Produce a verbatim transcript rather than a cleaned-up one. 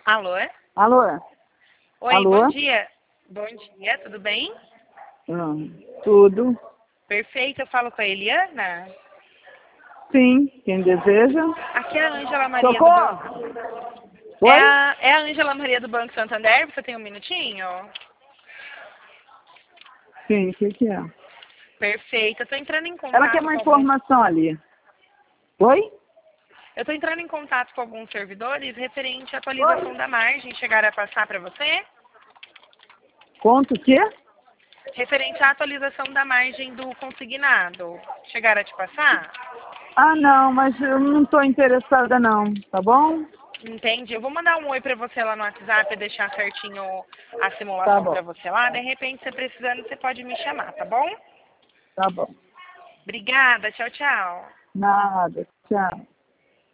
Alô? Alô? Oi, Alô? bom dia. Bom dia, tudo bem? Hum, tudo. Perfeito, eu falo com a Eliana. Sim, quem deseja. Aqui é a Ângela Maria do Banco. Socorro! É Oi? a, é a Ângela Maria do Banco Santander, você tem um minutinho? Sim, o que, que é? Perfeito, eu tô entrando em Ela quer contato uma com alguns. informação ali. Oi? Eu tô entrando em contato com alguns servidores referente à atualização da margem. Chegaram a passar para você? Conta o quê? Referente à atualização da margem do consignado. Chegaram a te passar? Ah, não, mas eu não estou interessada não, tá bom? Entende? Eu vou mandar um oi pra você lá no WhatsApp e deixar certinho a Tá simulação bom, pra você lá. De repente, você precisando, você pode me chamar, tá bom? tá bom. Obrigada, tchau, tchau. Nada, tchau.